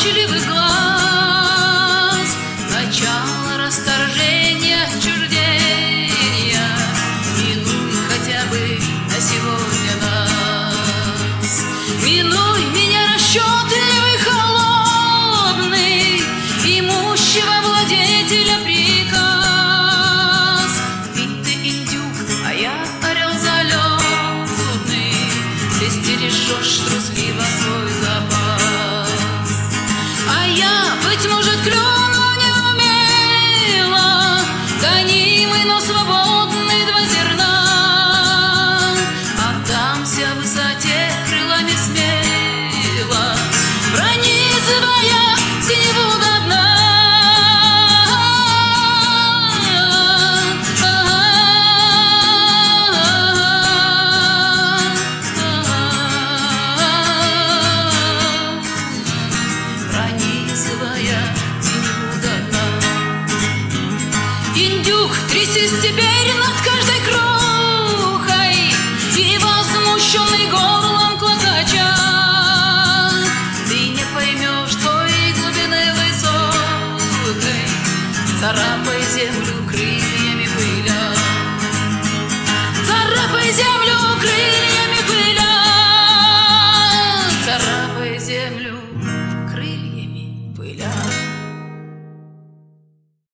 молчаливый глаз, начало расторжения, отчуждения. Минуй хотя бы на сегодня нас. Минуй меня, расчетливый, холодный, имущего владетеля приказ. Ведь ты индюк, а я орел залетный, ты стережешь трусливо свой запас. А я, быть может, клюну неумело, гонимый, но свободный, два зерна. Отдамся в высоте крылами смело, пронизывая синеву до дна. Пронизывая синеву до дна. Индюк, трясись теперь